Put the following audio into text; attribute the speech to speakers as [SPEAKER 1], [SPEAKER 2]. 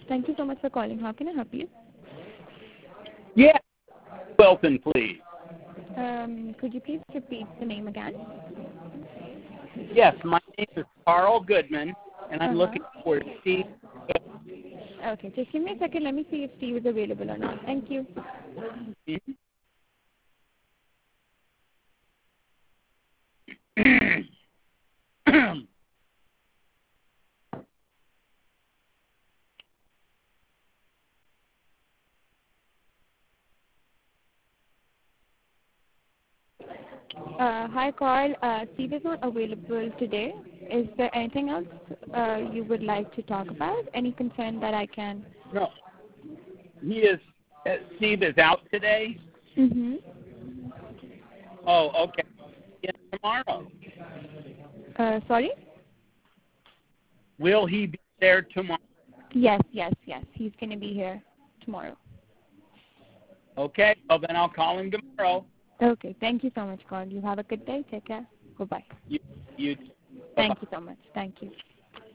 [SPEAKER 1] Thank you so much for calling. How can I help you?
[SPEAKER 2] Yeah, Wilton, please.
[SPEAKER 1] Could you please repeat the name again?
[SPEAKER 2] Yes, my name is Carl Goodman, and I'm looking for Steve.
[SPEAKER 1] Okay, just give me a second. Let me see if Steve is available or not. Thank you. Hi, Carl. Steve is not available today. Is there anything else you would like to talk about? Any concern that I can?
[SPEAKER 2] No, Steve is out today?
[SPEAKER 1] Mm-hmm.
[SPEAKER 2] Oh, okay. Yeah, tomorrow.
[SPEAKER 1] Sorry?
[SPEAKER 2] Will he be there tomorrow?
[SPEAKER 1] Yes. He's going to be here tomorrow.
[SPEAKER 2] Okay, well then I'll call him tomorrow.
[SPEAKER 1] Okay, thank you so much, Carl. You have a good day. Take care. Goodbye.
[SPEAKER 2] You
[SPEAKER 1] Thank you so much. Thank you.